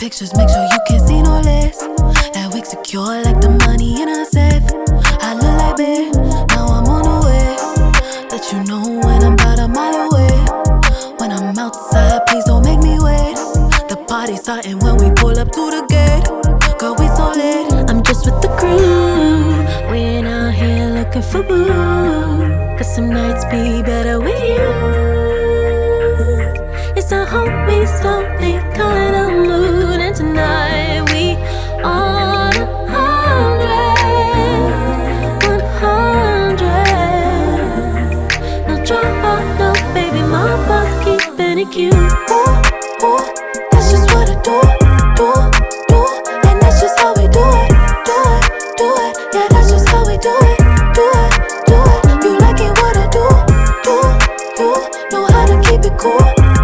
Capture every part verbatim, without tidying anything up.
pictures, make sure you can't see no less. That wig secure like the money in a safe. I look like babe, now I'm on the way. Let you know when I'm about a mile away. When I'm outside, please don't make me wait. The party's starting when we pull up to the gate. Girl, we so lit. I'm just with the crew. We ain't out here looking for boo. Cause some nights be better with you. It's a homie, so we calling a mood. And tonight we on a hundred, one hundred. No drama, no baby, my boss keeping it cute. Ooh, ooh, that's just what I do, do, do. And that's just how we do it, do it, do it. Yeah, that's just how we do it, do it, do it. You like it what I do, do, you know how to keep it cool.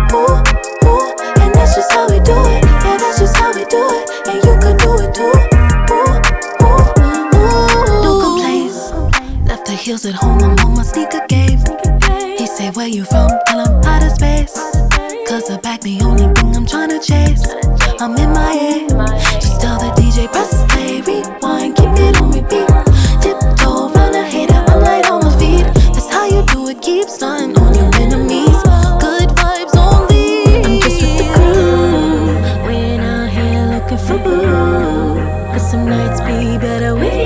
How we do it, yeah, that's just how we do it. And you can do it too. Ooh, ooh, ooh. No complaints. Left the heels at home, I'm on my sneaker game. He say, where you from? Tell him out of space. Cause the back the only thing I'm tryna chase. I'm in my head. Just tell the D J, press play, rewind, keep it on repeat. Tiptoe round a hater, I'm light on my feet. That's how you do it, keep stunting on your enemies. Good vibes only. I'm just with the crew. For boo, cause some nights be better with you.